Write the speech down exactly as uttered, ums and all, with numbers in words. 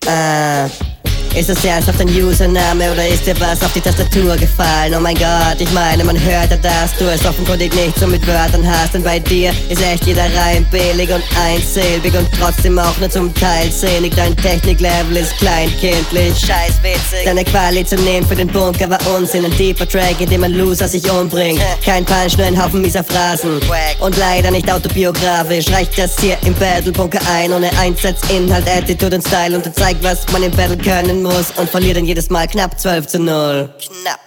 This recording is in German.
Ah. Ist es ernsthaft ein Username oder ist dir was auf die Tastatur gefallen? Oh mein Gott, ich meine, man hört ja, dass du es offenkundig nicht so mit Wörtern hast. Denn bei dir ist echt jeder Reim billig und einsilbig und trotzdem auch nur zum Teil sinnig. Dein Techniklevel ist kleinkindlich, scheißwitzig. Deine Quali zu nehmen für den Bunker war Unsinn. Ein deeper Track, in dem ein Loser sich umbringt. Kein Punch, nur ein Haufen mieser Phrasen. Und leider nicht autobiografisch. Reicht das hier im Battle-Bunker ein, ohne Einsatz, Inhalt, Attitude und Style. Und zeigt, was man im Battle können muss. Und verliert dann jedes Mal knapp zwölf zu null. Knapp.